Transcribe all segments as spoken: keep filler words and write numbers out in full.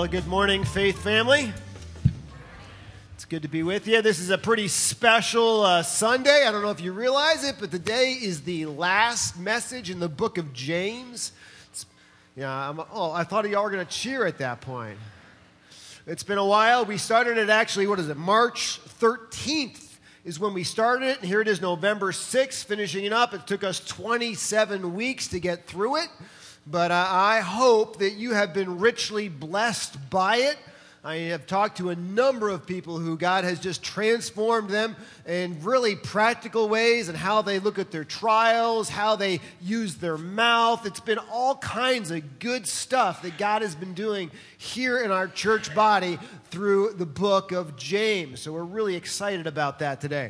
Well, good morning, Faith family. It's good to be with you. This is a pretty special uh, Sunday. I don't know if you realize it, but today is the last message in the book of James. It's, yeah, I'm, oh, I thought y'all were going to cheer at that point. It's been a while. We started it actually, what is it, March thirteenth is when we started it, and here it is November sixth, finishing it up. It took us twenty-seven weeks to get through it. But uh, I hope that you have been richly blessed by it. I have talked to a number of people who God has just transformed them in really practical ways and how they look at their trials, how they use their mouth. It's been all kinds of good stuff that God has been doing here in our church body through the book of James. So we're really excited about that today.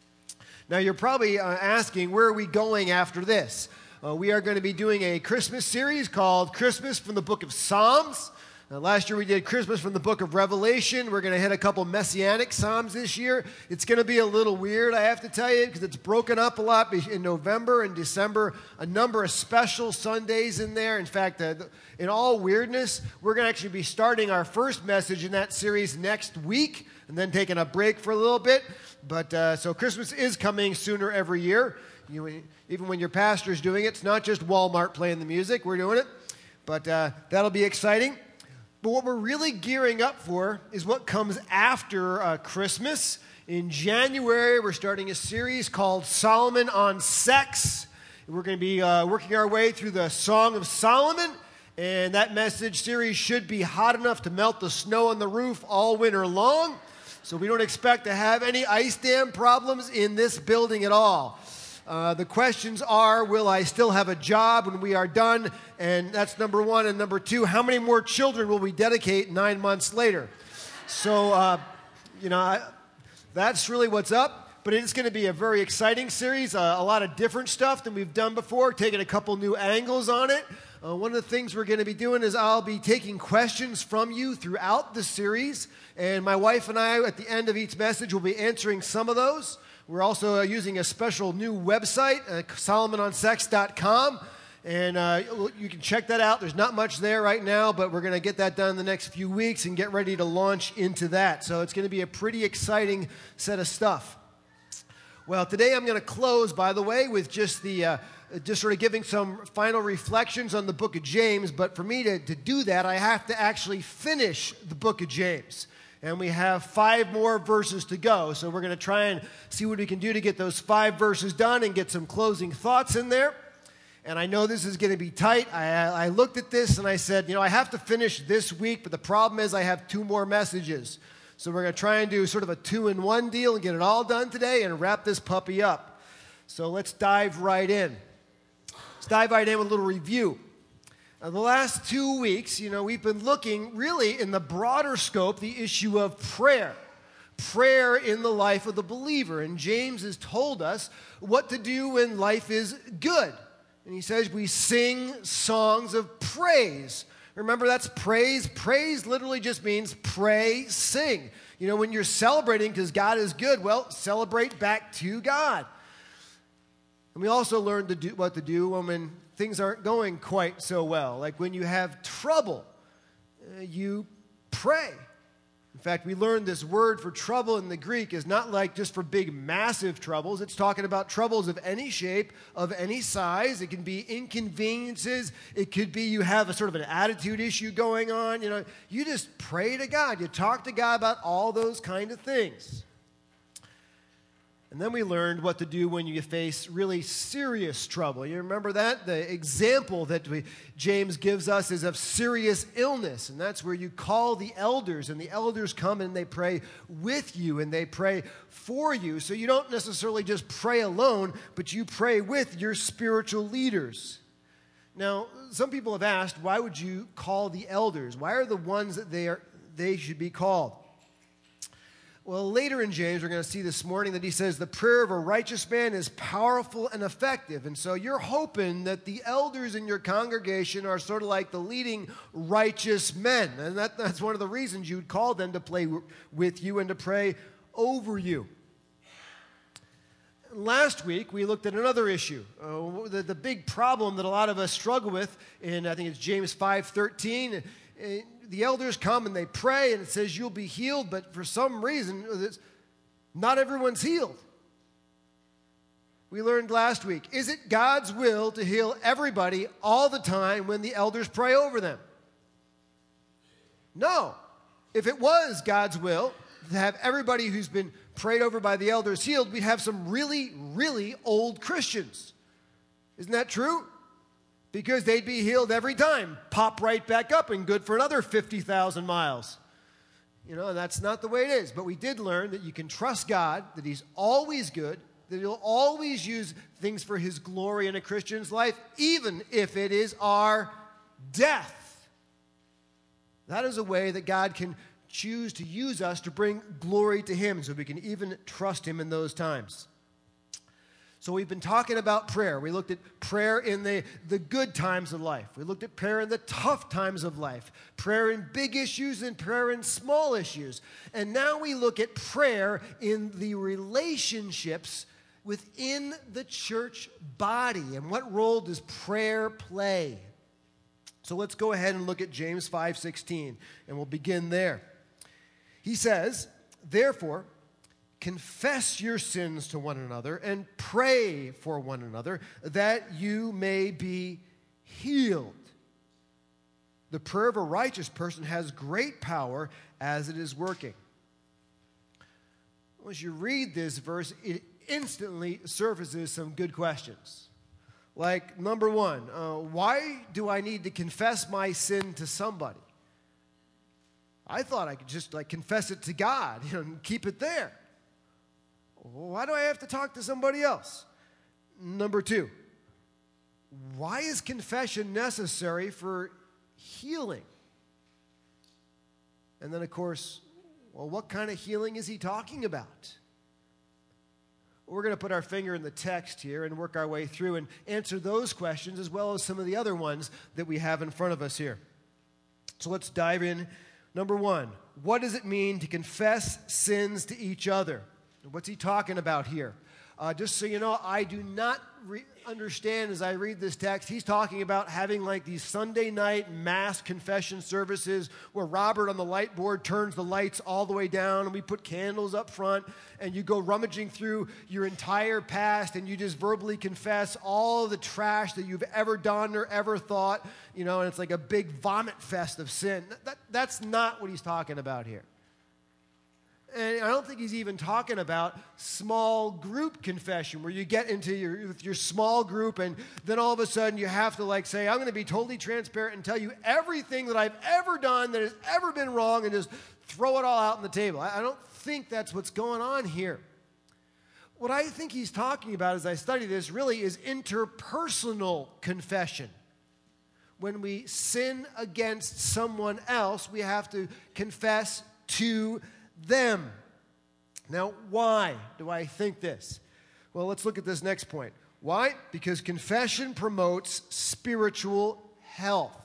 Now you're probably uh, asking, where are we going after this? Uh, we are going to be doing a Christmas series called Christmas from the Book of Psalms. Uh, last year we did Christmas from the Book of Revelation. We're going to hit a couple Messianic Psalms this year. It's going to be a little weird, I have to tell you, because it's broken up a lot in November and December. A number of special Sundays in there. In fact, uh, in all weirdness, we're going to actually be starting our first message in that series next week and then taking a break for a little bit. But uh, so Christmas is coming sooner every year. You, even when your pastor's doing it, it's not just Walmart playing the music, we're doing it. But uh, that'll be exciting. But what we're really gearing up for is what comes after uh, Christmas. In January, we're starting a series called Solomon on Sex. We're going to be uh, working our way through the Song of Solomon. And that message series should be hot enough to melt the snow on the roof all winter long. So we don't expect to have any ice dam problems in this building at all. Uh, the questions are, will I still have a job when we are done? And that's number one. And number two, how many more children will we dedicate nine months later? So, uh, you know, I, that's really what's up. But it's going to be a very exciting series, uh, a lot of different stuff than we've done before, taking a couple new angles on it. Uh, one of the things we're going to be doing is I'll be taking questions from you throughout the series. And my wife and I, at the end of each message, will be answering some of those. We're also uh, using a special new website, uh, solomon on sex dot com, and uh, you can check that out. There's not much there right now, but we're going to get that done in the next few weeks and get ready to launch into that. So it's going to be a pretty exciting set of stuff. Well, today I'm going to close, by the way, with just the uh, just sort of giving some final reflections on the book of James. But for me to, to do that, I have to actually finish the book of James. And we have five more verses to go. So we're going to try and see what we can do to get those five verses done and get some closing thoughts in there. And I know this is going to be tight. I, I looked at this and I said, you know, I have to finish this week, but the problem is I have two more messages. So we're going to try and do sort of a two-in-one deal and get it all done today and wrap this puppy up. So let's dive right in. Let's dive right in with a little review. Uh, the last two weeks, you know, we've been looking really in the broader scope, the issue of prayer. Prayer in the life of the believer. And James has told us what to do when life is good. And he says we sing songs of praise. Remember, that's praise. Praise literally just means pray, sing. You know, when you're celebrating because God is good, well, celebrate back to God. And we also learned to do what to do when things aren't going quite so well. Like when you have trouble, uh, you pray. In fact, we learned this word for trouble in the Greek is not like just for big, massive troubles. It's talking about troubles of any shape, of any size. It can be inconveniences. It could be you have a sort of an attitude issue going on. You know, you just pray to God. You talk to God about all those kind of things. And then we learned what to do when you face really serious trouble. You remember that? The example that we, James gives us is of serious illness. And that's where you call the elders. And the elders come and they pray with you and they pray for you. So you don't necessarily just pray alone, but you pray with your spiritual leaders. Now, some people have asked, why would you call the elders? Why are the ones that they are, they should be called? Well, later in James, we're going to see this morning that he says the prayer of a righteous man is powerful and effective. And so you're hoping that the elders in your congregation are sort of like the leading righteous men. And that, that's one of the reasons you'd call them to play with you and to pray over you. Last week, we looked at another issue, uh, the, the big problem that a lot of us struggle with in, I think it's James five thirteen. uh, the elders come and they pray, and it says you'll be healed, but for some reason, not everyone's healed. We learned last week, is it God's will to heal everybody all the time when the elders pray over them? No. If it was God's will to have everybody who's been prayed over by the elders healed, we'd have some really, really old Christians. Isn't that true? Because they'd be healed every time, pop right back up and good for another fifty thousand miles. You know, that's not the way it is. But we did learn that you can trust God, that He's always good, that He'll always use things for His glory in a Christian's life, even if it is our death. That is a way that God can choose to use us to bring glory to Him, so we can even trust Him in those times. So we've been talking about prayer. We looked at prayer in the, the good times of life. We looked at prayer in the tough times of life. Prayer in big issues and prayer in small issues. And now we look at prayer in the relationships within the church body. And what role does prayer play? So let's go ahead and look at James five sixteen, and we'll begin there. He says, therefore, confess your sins to one another and pray for one another that you may be healed. The prayer of a righteous person has great power as it is working. As you read this verse, it instantly surfaces some good questions. Like, number one, uh, why do I need to confess my sin to somebody? I thought I could just like confess it to God, you know, and keep it there. Why do I have to talk to somebody else? Number two, why is confession necessary for healing? And then, of course, well, what kind of healing is he talking about? We're going to put our finger in the text here and work our way through and answer those questions as well as some of the other ones that we have in front of us here. So let's dive in. Number one, what does it mean to confess sins to each other? What's he talking about here? Uh, just so you know, I do not re- understand as I read this text, he's talking about having like these Sunday night mass confession services where Robert on the light board turns the lights all the way down and we put candles up front and you go rummaging through your entire past and you just verbally confess all the trash that you've ever done or ever thought, you know, and it's like a big vomit fest of sin. That, that's not what he's talking about here. And I don't think he's even talking about small group confession where you get into your, with your small group and then all of a sudden you have to like say, I'm going to be totally transparent and tell you everything that I've ever done that has ever been wrong and just throw it all out on the table. I, I don't think that's what's going on here. What I think he's talking about as I study this really is interpersonal confession. When we sin against someone else, we have to confess to them. Now, why do I think this? Well, let's look at this next point. Why? Because confession promotes spiritual health.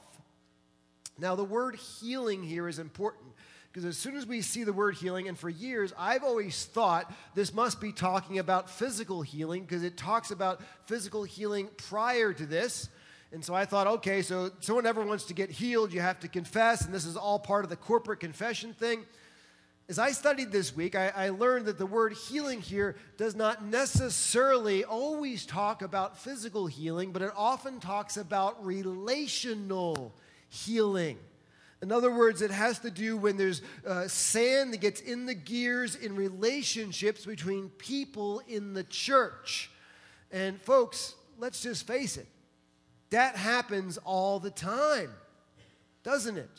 Now, the word healing here is important because as soon as we see the word healing, and for years I've always thought this must be talking about physical healing because it talks about physical healing prior to this. And so I thought, okay, so someone ever wants to get healed, you have to confess, and this is all part of the corporate confession thing. As I studied this week, I, I learned that the word healing here does not necessarily always talk about physical healing, but it often talks about relational healing. In other words, it has to do when there's uh, sand that gets in the gears in relationships between people in the church. And folks, let's just face it, that happens all the time, doesn't it?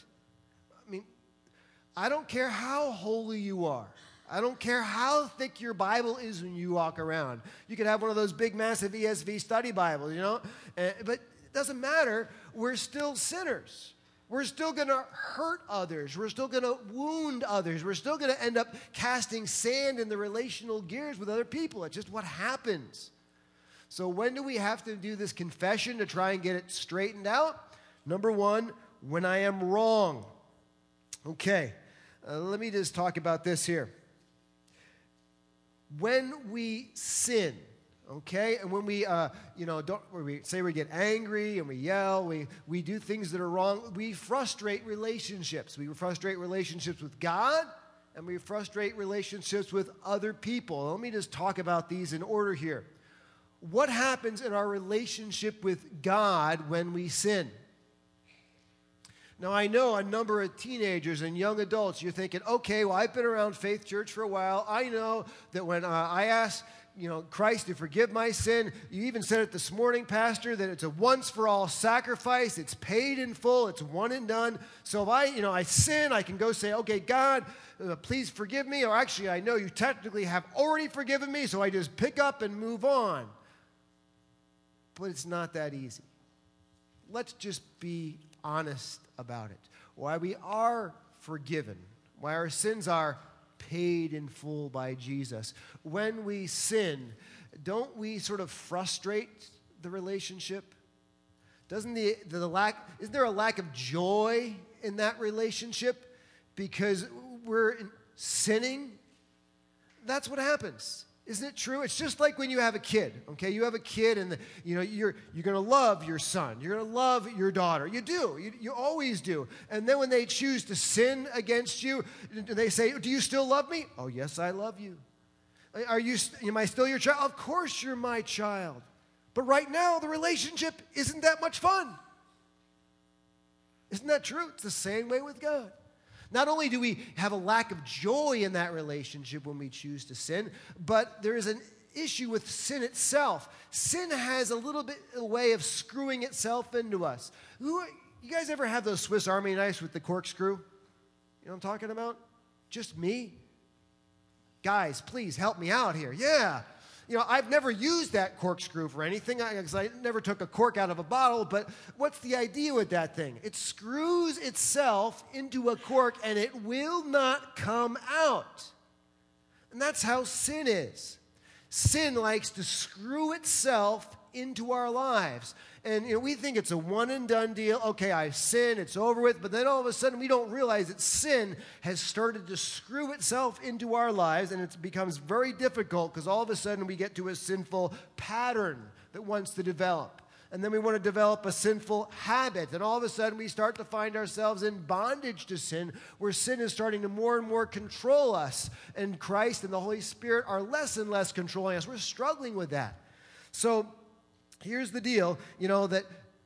I don't care how holy you are. I don't care how thick your Bible is when you walk around. You could have one of those big, massive E S V study Bibles, you know? Uh, but it doesn't matter. We're still sinners. We're still going to hurt others. We're still going to wound others. We're still going to end up casting sand in the relational gears with other people. It's just what happens. So when do we have to do this confession to try and get it straightened out? Number one, when I am wrong. Okay. Uh, let me just talk about this here. When we sin, Okay, and when we, uh, you know, don't when we say we get angry and we yell, we we do things that are wrong. We frustrate relationships. We frustrate relationships with God, and we frustrate relationships with other people. Let me just talk about these in order here. What happens in our relationship with God when we sin? Now, I know a number of teenagers and young adults, you're thinking, okay, well, I've been around Faith Church for a while. I know that when uh, I ask, you know, Christ to forgive my sin, you even said it this morning, Pastor, that it's a once-for-all sacrifice. It's paid in full. It's one and done. So if I, you know, I sin, I can go say, okay, God, uh, please forgive me. Or actually, I know you technically have already forgiven me, so I just pick up and move on. But it's not that easy. Let's just be honest about it. Why we are forgiven, why our sins are paid in full by Jesus. When we sin, don't we sort of frustrate the relationship? Doesn't the, the lack, isn't there a lack of joy in that relationship because we're sinning? That's what happens. Isn't it true? It's just like when you have a kid, okay? You have a kid and, the, you know, you're, you're going to love your son. You're going to love your daughter. You do. You, you always do. And then when they choose to sin against you, they say, do you still love me? Oh, yes, I love you. Are you, am I still your child? Of course you're my child. But right now, the relationship isn't that much fun. Isn't that true? It's the same way with God. Not only do we have a lack of joy in that relationship when we choose to sin, but there is an issue with sin itself. Sin has a little bit a way of screwing itself into us. Who, you guys ever have those Swiss Army knives with the corkscrew? You know what I'm talking about? Just me? Guys, please help me out here. Yeah. You know, I've never used that corkscrew for anything because I, I never took a cork out of a bottle, but what's the idea with that thing? It screws itself into a cork and it will not come out. And that's how sin is. Sin likes to screw itself into our lives. And you know, we think it's a one and done deal. Okay, I've sinned, it's over with. But then all of a sudden we don't realize that sin has started to screw itself into our lives, and it becomes very difficult because all of a sudden we get to a sinful pattern that wants to develop. And then we want to develop a sinful habit. And all of a sudden we start to find ourselves in bondage to sin, where sin is starting to more and more control us. And Christ and the Holy Spirit are less and less controlling us. We're struggling with that. So here's the deal, you know, that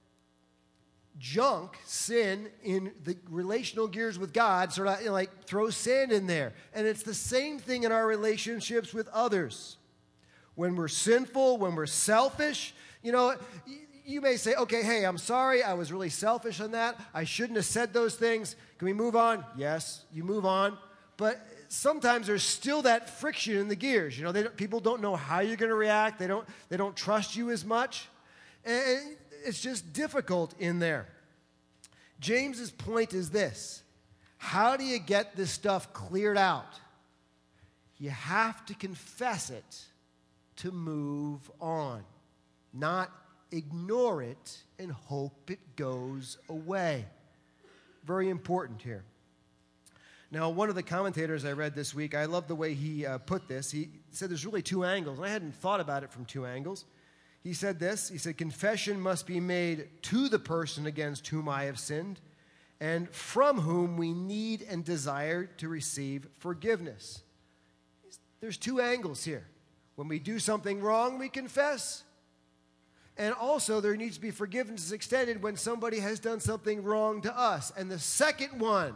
junk, sin, in the relational gears with God sort of, you know, like throw sand in there. And it's the same thing in our relationships with others. When we're sinful, when we're selfish, you know, you may say, okay, hey, I'm sorry, I was really selfish on that. I shouldn't have said those things. Can we move on? Yes, you move on. But sometimes there's still that friction in the gears. You know, they don't, people don't know how you're going to react. They don't, they don't trust you as much. And it's just difficult in there. James's point is this. How do you get this stuff cleared out? You have to confess it to move on, not ignore it and hope it goes away. Very important here. Now, one of the commentators I read this week, I love the way he uh, put this. He said there's really two angles, and I hadn't thought about it from two angles. He said this, he said, confession must be made to the person against whom I have sinned, and from whom we need and desire to receive forgiveness. There's two angles here. When we do something wrong, we confess. And also, there needs to be forgiveness extended when somebody has done something wrong to us. And the second one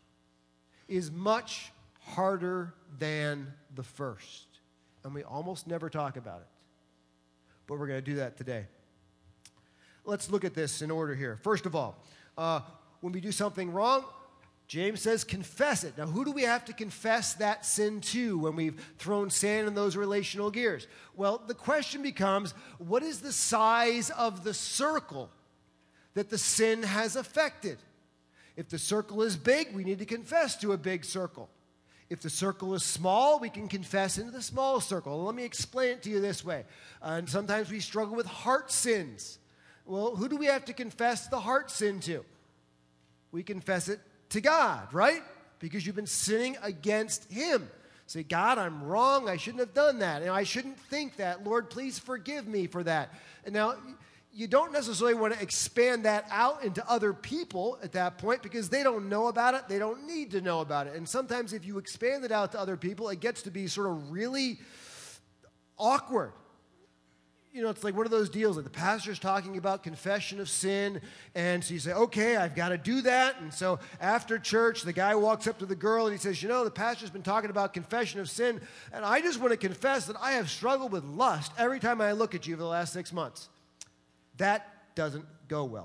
is much harder than the first. And we almost never talk about it. But we're going to do that today. Let's look at this in order here. First of all, uh, when we do something wrong, James says confess it. Now, who do we have to confess that sin to when we've thrown sand in those relational gears? Well, the question becomes, what is the size of the circle that the sin has affected? If the circle is big, we need to confess to a big circle. If the circle is small, we can confess into the small circle. Let me explain it to you this way. Uh, and sometimes we struggle with heart sins. Well, who do we have to confess the heart sin to? We confess it to God, right? Because you've been sinning against Him. Say, God, I'm wrong. I shouldn't have done that. And I shouldn't think that. Lord, please forgive me for that. And now, you don't necessarily want to expand that out into other people at that point because they don't know about it. They don't need to know about it. And sometimes if you expand it out to other people, it gets to be sort of really awkward. You know, it's like one of those deals that the pastor's talking about confession of sin, and so you say, okay, I've got to do that. And so after church, the guy walks up to the girl and he says, you know, the pastor's been talking about confession of sin, and I just want to confess that I have struggled with lust every time I look at you for the last six months. That doesn't go well.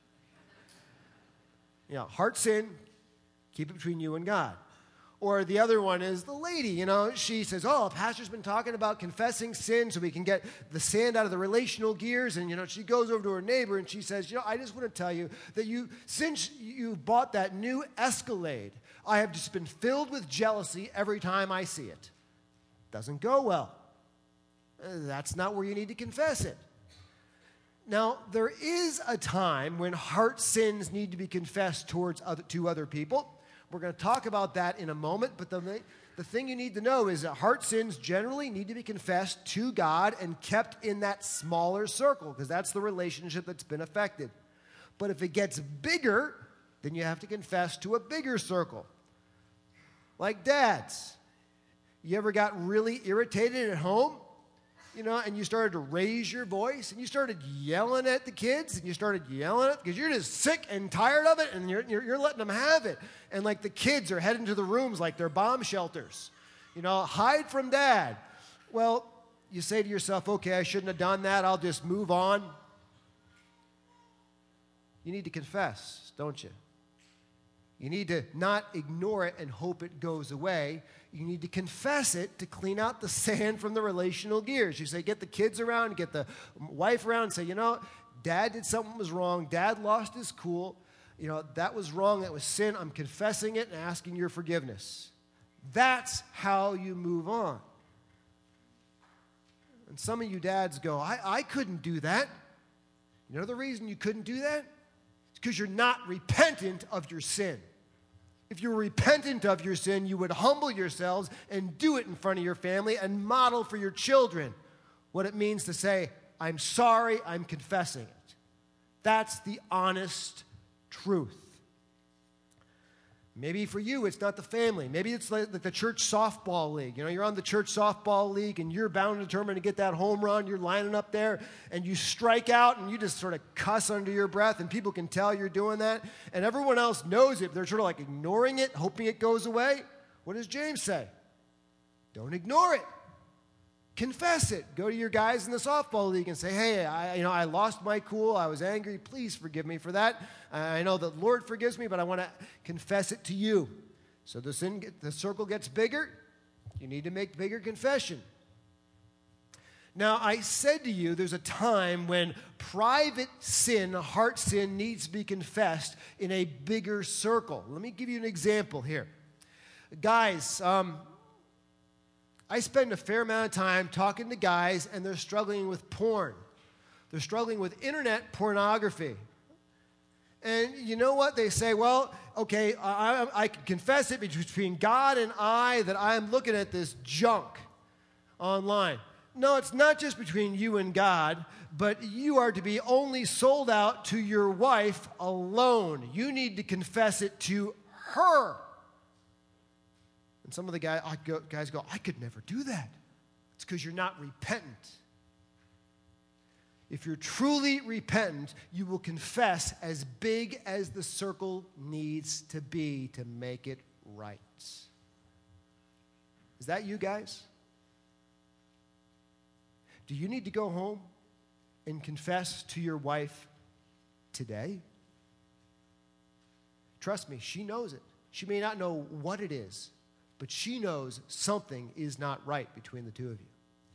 You know, heart sin, keep it between you and God. Or the other one is the lady, you know, she says, oh, the pastor's been talking about confessing sin so we can get the sand out of the relational gears. And, you know, she goes over to her neighbor and she says, you know, I just want to tell you that you, since you bought that new Escalade, I have just been filled with jealousy every time I see it. Doesn't go well. That's not where you need to confess it. Now, there is a time when heart sins need to be confessed towards other, to other people. We're going to talk about that in a moment, but the, the thing you need to know is that heart sins generally need to be confessed to God and kept in that smaller circle because that's the relationship that's been affected. But if it gets bigger, then you have to confess to a bigger circle. Like dads, you ever got really irritated at home? You know, and you started to raise your voice, and you started yelling at the kids, and you started yelling at because you're just sick and tired of it, and you're, you're, you're letting them have it. And like the kids are heading to the rooms like they're bomb shelters. You know, hide from dad. Well, you say to yourself, okay, I shouldn't have done that. I'll just move on. You need to confess, don't you? You need to not ignore it and hope it goes away. You need to confess it to clean out the sand from the relational gears. You say, get the kids around, get the wife around, and say, you know, dad did something that was wrong. Dad lost his cool. You know, that was wrong. That was sin. I'm confessing it and asking your forgiveness. That's how you move on. And some of you dads go, I, I couldn't do that. You know the reason you couldn't do that? It's because you're not repentant of your sin. If you were repentant of your sin, you would humble yourselves and do it in front of your family and model for your children what it means to say, I'm sorry, I'm confessing it. That's the honest truth. Maybe for you, it's not the family. Maybe it's like the church softball league. You know, you're on the church softball league, and you're bound and determined to get that home run. You're lining up there, and you strike out, and you just sort of cuss under your breath, and people can tell you're doing that. And everyone else knows it. They're sort of like ignoring it, hoping it goes away. What does James say? Don't ignore it. Confess it. Go to your guys in the softball league and say, hey, I, you know, I lost my cool. I was angry. Please forgive me for that. I know the Lord forgives me, but I want to confess it to you. So the sin, the circle gets bigger. You need to make bigger confession. Now, I said to you, there's a time when private sin, heart sin, needs to be confessed in a bigger circle. Let me give you an example here. Guys, um, I spend a fair amount of time talking to guys, and they're struggling with porn. They're struggling with internet pornography. And you know what? They say, well, okay, I, I can confess it between God and I that I'm looking at this junk online. No, it's not just between you and God, but you are to be only sold out to your wife alone. You need to confess it to her. And some of the guy, I go, guys go, I could never do that. It's because you're not repentant. If you're truly repentant, you will confess as big as the circle needs to be to make it right. Is that you guys? Do you need to go home and confess to your wife today? Trust me, she knows it. She may not know what it is, but she knows something is not right between the two of you.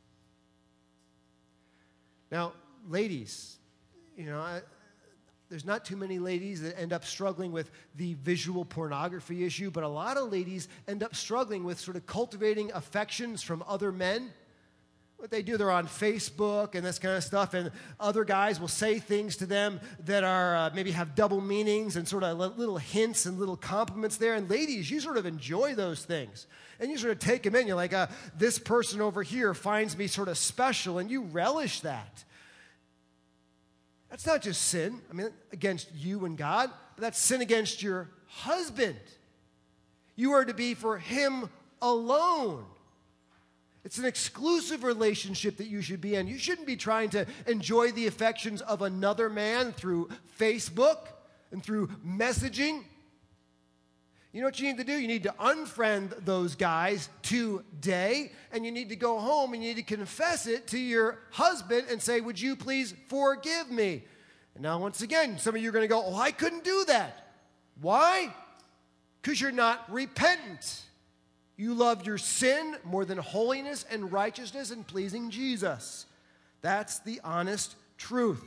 Now, ladies, you know, I, there's not too many ladies that end up struggling with the visual pornography issue, but a lot of ladies end up struggling with sort of cultivating affections from other men. What they do, they're on Facebook and this kind of stuff, and other guys will say things to them that are uh, maybe have double meanings and sort of little hints and little compliments there. And ladies, you sort of enjoy those things. And you sort of take them in. You're like, uh, this person over here finds me sort of special, and you relish that. That's not just sin, I mean, against you and God, but that's sin against your husband. You are to be for him alone. It's an exclusive relationship that you should be in. You shouldn't be trying to enjoy the affections of another man through Facebook and through messaging. You know what you need to do? You need to unfriend those guys today, and you need to go home and you need to confess it to your husband and say, would you please forgive me? And now, once again, some of you are going to go, oh, I couldn't do that. Why? Because you're not repentant. You love your sin more than holiness and righteousness and pleasing Jesus. That's the honest truth.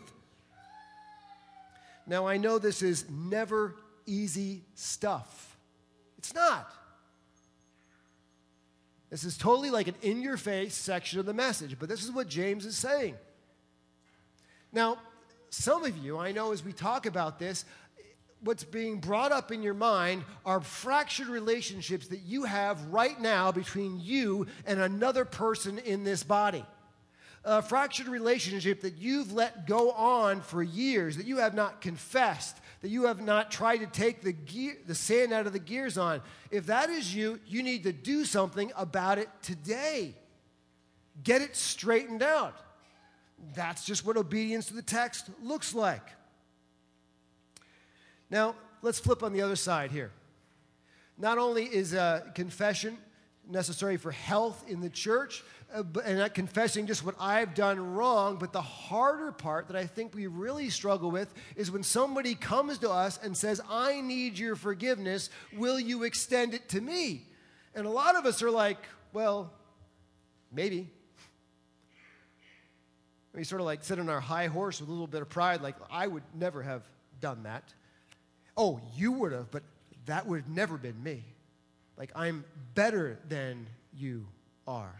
Now, I know this is never easy stuff. It's not. This is totally like an in-your-face section of the message, but this is what James is saying. Now, some of you, I know as we talk about this, what's being brought up in your mind are fractured relationships that you have right now between you and another person in this body. A fractured relationship that you've let go on for years, that you have not confessed, that you have not tried to take the gear, the sand out of the gears on. If that is you, you need to do something about it today. Get it straightened out. That's just what obedience to the text looks like. Now, let's flip on the other side here. Not only is uh, confession necessary for health in the church, uh, and not confessing just what I've done wrong, but the harder part that I think we really struggle with is when somebody comes to us and says, I need your forgiveness, will you extend it to me? And a lot of us are like, well, maybe. We sort of like sit on our high horse with a little bit of pride, like, I would never have done that. Oh, you would have, but that would have never been me. Like, I'm better than you are.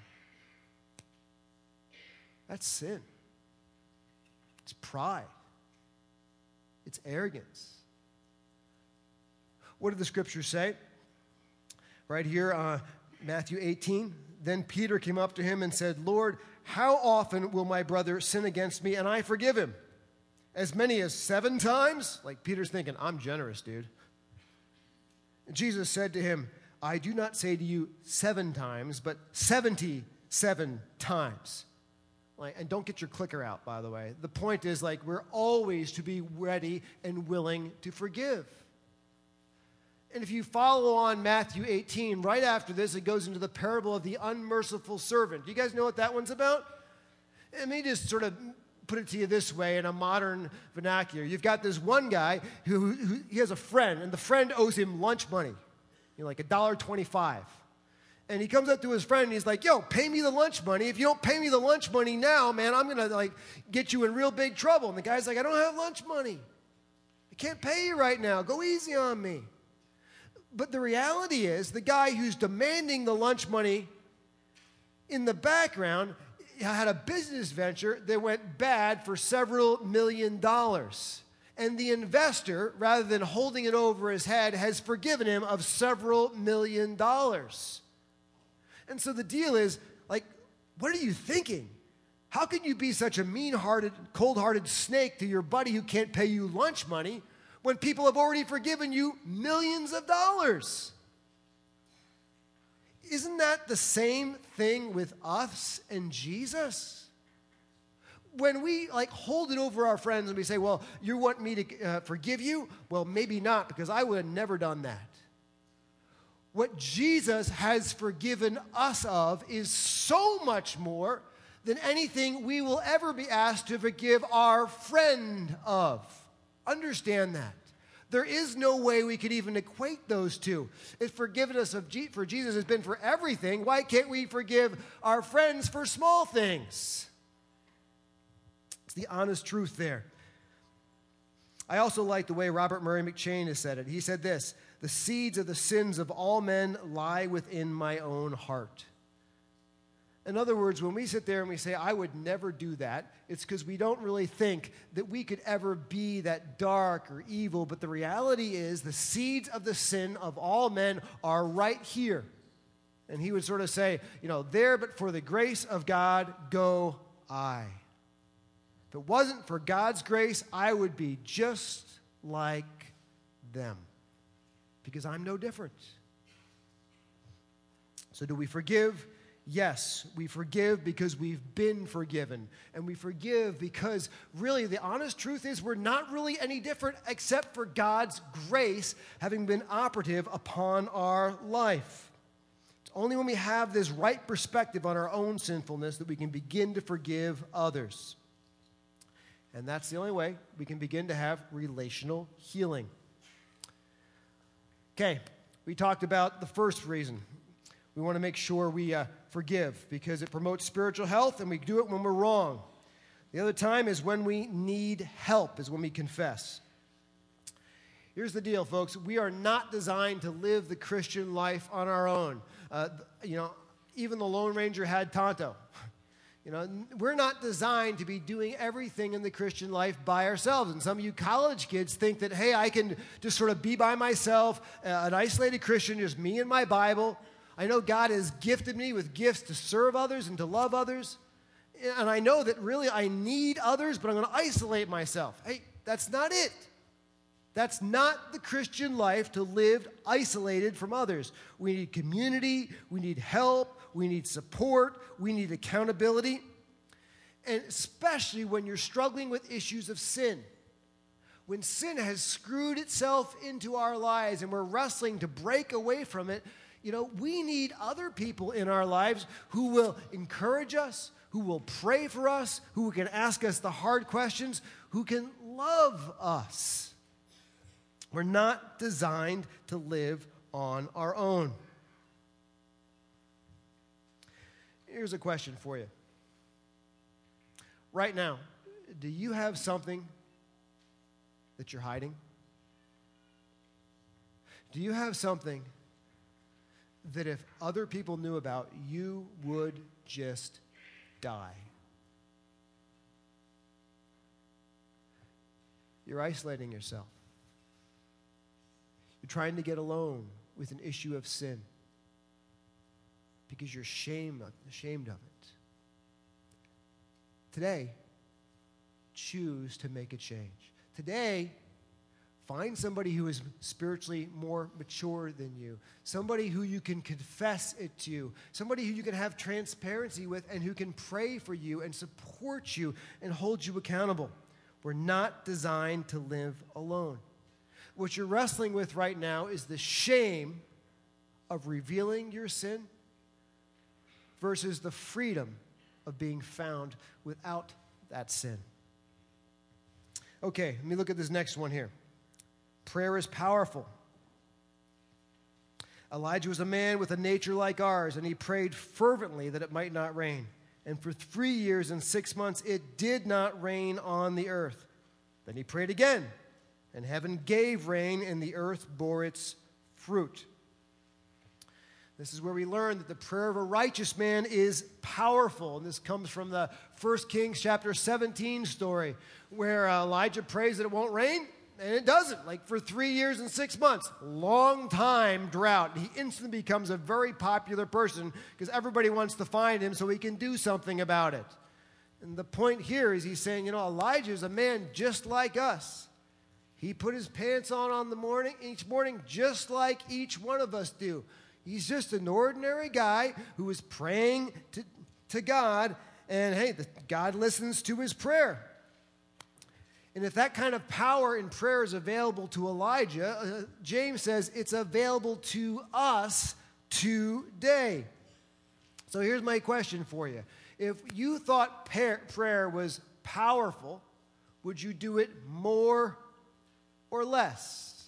That's sin. It's pride. It's arrogance. What did the scriptures say? Right here, uh, Matthew eighteen. Then Peter came up to him and said, Lord, how often will my brother sin against me and I forgive him? As many as seven times? Like Peter's thinking, I'm generous, dude. And Jesus said to him, I do not say to you seven times, but seventy-seven times. Like, and don't get your clicker out, by the way. The point is, like, we're always to be ready and willing to forgive. And if you follow on Matthew eighteen, right after this, it goes into the parable of the unmerciful servant. Do you guys know what that one's about? Let me just sort of put it to you this way in a modern vernacular. You've got this one guy who, who he has a friend, and the friend owes him lunch money, you know, like a dollar twenty-five. And he comes up to his friend and he's like, yo, pay me the lunch money. If you don't pay me the lunch money now, man, I'm going to like get you in real big trouble. And the guy's like, I don't have lunch money. I can't pay you right now. Go easy on me. But the reality is the guy who's demanding the lunch money in the background had a business venture that went bad for several million dollars. And the investor, rather than holding it over his head, has forgiven him of several million dollars. And so the deal is, like, what are you thinking? How can you be such a mean-hearted, cold-hearted snake to your buddy who can't pay you lunch money when people have already forgiven you millions of dollars? Isn't that the same thing with us and Jesus? When we like hold it over our friends and we say, well, you want me to uh, forgive you? Well, maybe not, because I would have never done that. What Jesus has forgiven us of is so much more than anything we will ever be asked to forgive our friend of. Understand that. There is no way we could even equate those two. If forgiveness of Je- for Jesus has been for everything, why can't we forgive our friends for small things? It's the honest truth there. I also like the way Robert Murray McCheyne has said it. He said this, the seeds of the sins of all men lie within my own heart. In other words, when we sit there and we say, I would never do that, it's because we don't really think that we could ever be that dark or evil. But the reality is the seeds of the sin of all men are right here. And he would sort of say, you know, there but for the grace of God go I. If it wasn't for God's grace, I would be just like them. Because I'm no different. So do we forgive? Yes, we forgive because we've been forgiven. And we forgive because really the honest truth is we're not really any different except for God's grace having been operative upon our life. It's only when we have this right perspective on our own sinfulness that we can begin to forgive others. And that's the only way we can begin to have relational healing. Okay, we talked about the first reason. We want to make sure we uh, forgive because it promotes spiritual health, and we do it when we're wrong. The other time is when we need help, is when we confess. Here's the deal, folks. We are not designed to live the Christian life on our own. Uh, you know, even the Lone Ranger had Tonto. You know, we're not designed to be doing everything in the Christian life by ourselves. And some of you college kids think that, hey, I can just sort of be by myself, uh, an isolated Christian, just me and my Bible. I know God has gifted me with gifts to serve others and to love others. And I know that really I need others, but I'm going to isolate myself. Hey, that's not it. That's not the Christian life, to live isolated from others. We need community. We need help. We need support. We need accountability. And especially when you're struggling with issues of sin. When sin has screwed itself into our lives and we're wrestling to break away from it, you know, we need other people in our lives who will encourage us, who will pray for us, who can ask us the hard questions, who can love us. We're not designed to live on our own. Here's a question for you. Right now, do you have something that you're hiding? Do you have something that if other people knew about, you would just die? You're isolating yourself. You're trying to get alone with an issue of sin because you're ashamed of, ashamed of it. Today, choose to make a change. Today, find somebody who is spiritually more mature than you, somebody who you can confess it to, somebody who you can have transparency with and who can pray for you and support you and hold you accountable. We're not designed to live alone. What you're wrestling with right now is the shame of revealing your sin versus the freedom of being found without that sin. Okay, let me look at this next one here. Prayer is powerful. Elijah was a man with a nature like ours, and he prayed fervently that it might not rain. And for three years and six months, it did not rain on the earth. Then he prayed again, and heaven gave rain, and the earth bore its fruit. This is where we learn that the prayer of a righteous man is powerful. And this comes from the First Kings chapter seventeen story, where Elijah prays that it won't rain, and it doesn't, like for three years and six months. Long time drought. He instantly becomes a very popular person because everybody wants to find him so he can do something about it. And the point here is he's saying, you know, Elijah is a man just like us. He put his pants on on the morning, each morning, just like each one of us do. He's just an ordinary guy who is praying to, to God, and hey, the, God listens to his prayer. And if that kind of power in prayer is available to Elijah, uh, James says it's available to us today. So here's my question for you. If you thought par- prayer was powerful, would you do it more or less?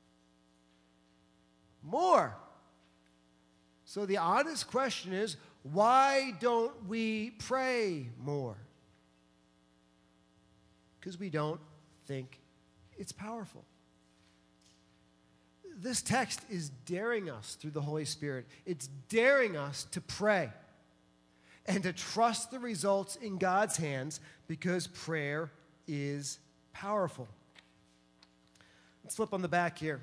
More. So the honest question is, why don't we pray more? Because we don't think it's powerful. This text is daring us through the Holy Spirit. It's daring us to pray. and to trust the results in God's hands because prayer is powerful. Let's flip on the back here.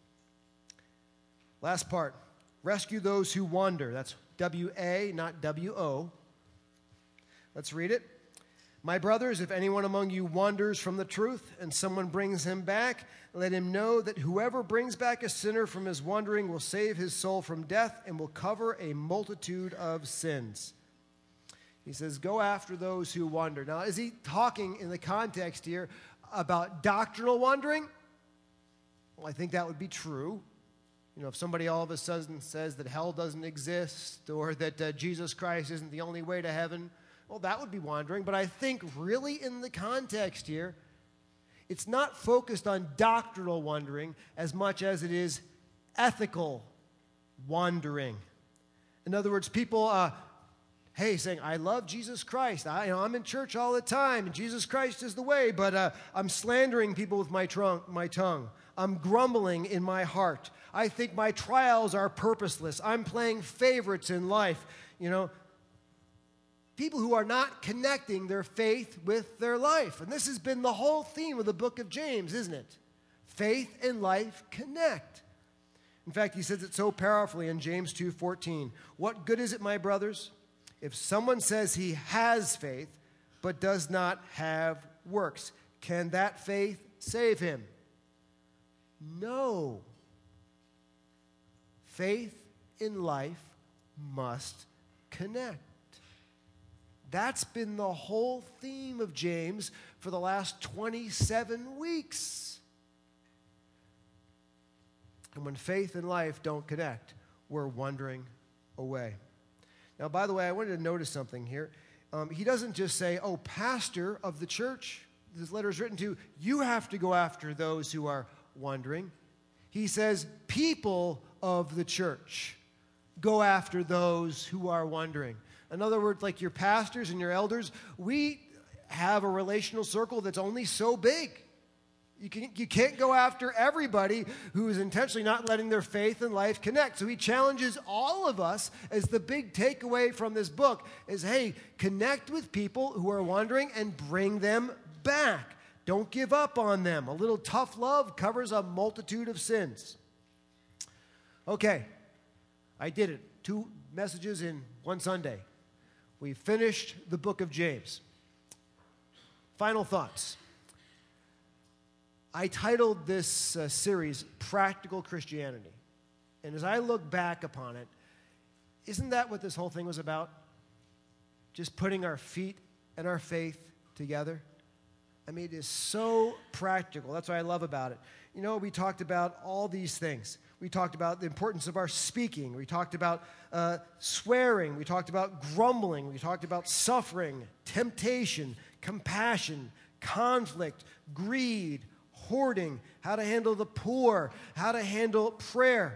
Last part. Rescue those who wander. That's W A, not W O. Let's read it. My brothers, if anyone among you wanders from the truth and someone brings him back, let him know that whoever brings back a sinner from his wandering will save his soul from death and will cover a multitude of sins. He says, go after those who wander. Now, is he talking in the context here about doctrinal wandering? Well, I think that would be true. You know, if somebody all of a sudden says that hell doesn't exist or that uh, Jesus Christ isn't the only way to heaven, well, that would be wandering. But I think really in the context here, it's not focused on doctrinal wandering as much as it is ethical wandering. In other words, people, uh, hey, saying, I love Jesus Christ. I, you know, I'm in church all the time, and Jesus Christ is the way, but uh, I'm slandering people with my, trunk, my tongue. I'm grumbling in my heart. I think my trials are purposeless. I'm playing favorites in life. You know, people who are not connecting their faith with their life. And this has been the whole theme of the book of James, isn't it? Faith and life connect. In fact, he says it so powerfully in James two fourteen. What good is it, my brothers, if someone says he has faith but does not have works? Can that faith save him? No. Faith in life must connect. That's been the whole theme of James for the last twenty-seven weeks. And when faith and life don't connect, we're wandering away. Now, by the way, I wanted to notice something here. Um, he doesn't just say, oh, pastor of the church, this letter is written to, you have to go after those who are wandering. He says, people of the church, go after those who are wandering. In other words, like your pastors and your elders, we have a relational circle that's only so big. You, can, you can't go after everybody who is intentionally not letting their faith and life connect. So he challenges all of us as the big takeaway from this book is, hey, connect with people who are wandering and bring them back. Don't give up on them. A little tough love covers a multitude of sins. Okay, I did it. Two messages in one Sunday. We finished the book of James. Final thoughts. I titled this uh, series, Practical Christianity. And as I look back upon it, isn't that what this whole thing was about? Just putting our feet and our faith together? I mean, it is so practical. That's what I love about it. You know, we talked about all these things. We talked about the importance of our speaking. We talked about uh, swearing. We talked about grumbling. We talked about suffering, temptation, compassion, conflict, greed, hoarding, how to handle the poor, how to handle prayer.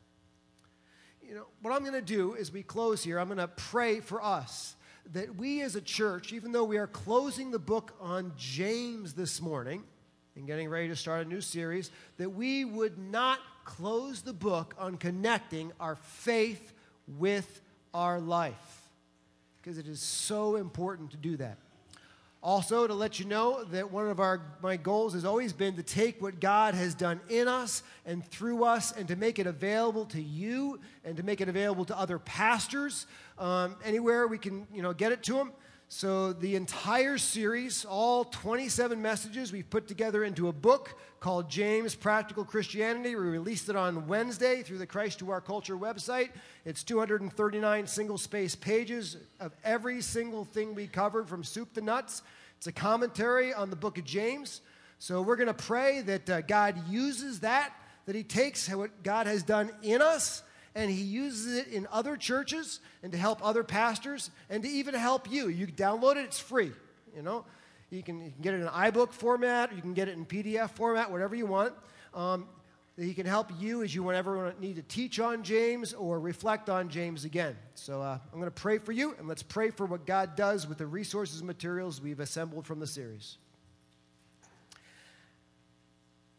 You know, what I'm going to do as we close here, I'm going to pray for us that we as a church, even though we are closing the book on James this morning and getting ready to start a new series, that we would not close the book on connecting our faith with our life, because it is so important to do that. Also, to let you know that one of our my goals has always been to take what God has done in us and through us and to make it available to you and to make it available to other pastors um, anywhere we can, you know, get it to them. So the entire series, all twenty-seven messages, we've put together into a book called James Practical Christianity. We released it on Wednesday through the Christ to Our Culture website. It's two hundred thirty-nine single-space pages of every single thing we covered from soup to nuts. It's a commentary on the book of James. So we're going to pray that uh, God uses that, that he takes what God has done in us, and he uses it in other churches and to help other pastors and to even help you. You can download it. It's free, you know. You can, you can get it in iBook format. Or you can get it in P D F format, whatever you want. Um, he can help you as you whenever need to teach on James or reflect on James again. So uh, I'm going to pray for you, and let's pray for what God does with the resources and materials we've assembled from the series.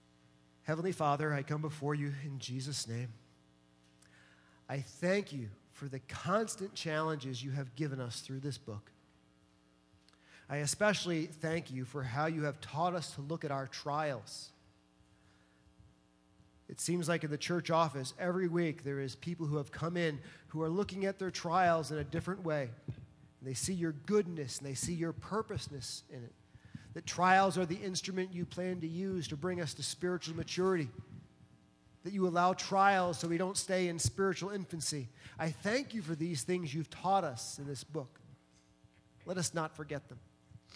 Heavenly Father, I come before you in Jesus' name. I thank you for the constant challenges you have given us through this book. I especially thank you for how you have taught us to look at our trials. It seems like in the church office, every week there is people who have come in who are looking at their trials in a different way. And they see your goodness and they see your purposeness in it. That trials are the instrument you plan to use to bring us to spiritual maturity. That you allow trials so we don't stay in spiritual infancy. I thank you for these things you've taught us in this book. Let us not forget them.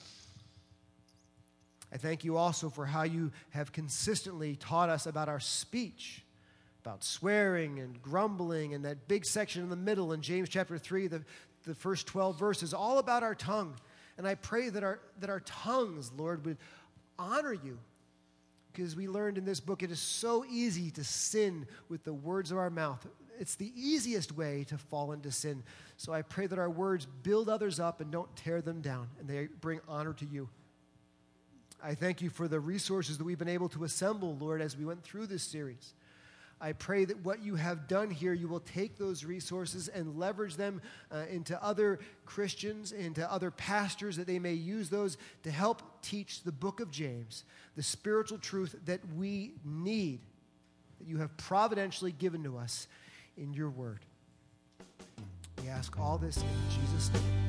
I thank you also for how you have consistently taught us about our speech, about swearing and grumbling, and that big section in the middle in James chapter three, the, the first twelve verses, all about our tongue. And I pray that our, that our tongues, Lord, would honor you. Because we learned in this book, it is so easy to sin with the words of our mouth. It's the easiest way to fall into sin. So I pray that our words build others up and don't tear them down, and they bring honor to you. I thank you for the resources that we've been able to assemble, Lord, as we went through this series. I pray that what you have done here, you will take those resources and leverage them uh, into other Christians, into other pastors, that they may use those to help teach the book of James, the spiritual truth that we need, that you have providentially given to us in your word. We ask all this in Jesus' name.